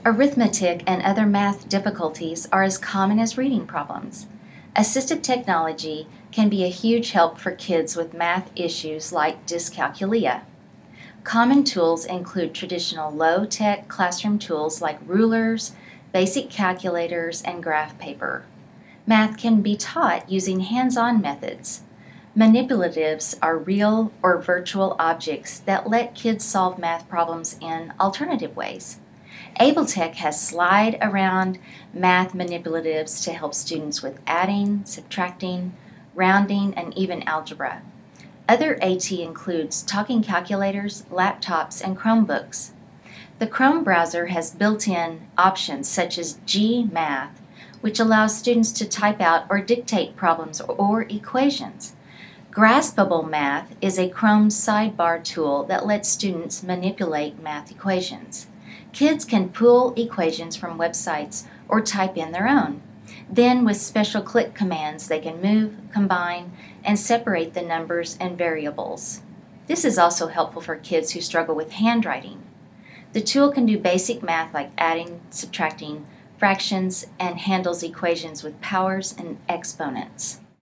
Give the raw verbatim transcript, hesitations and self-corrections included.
Arithmetic and other math difficulties are as common as reading problems. Assistive technology can be a huge help for kids with math issues like dyscalculia. Common tools include traditional low-tech classroom tools like rulers, basic calculators, and graph paper. Math can be taught using hands-on methods. Manipulatives are real or virtual objects that let kids solve math problems in alternative ways. AbleTech has slide around math manipulatives to help students with adding, subtracting, rounding, and even algebra. Other AT includes talking calculators, laptops, and Chromebooks. The Chrome browser has built-in options such as Gmath, which allows students to type out or dictate problems or equations. Graspable Math is a Chrome sidebar tool that lets students manipulate math equations. Kids can pull equations from websites or type in their own. Then, with special click commands, they can move, combine, and separate the numbers and variables. This is also helpful for kids who struggle with handwriting. The tool can do basic math like adding, subtracting, fractions, and handles equations with powers and exponents.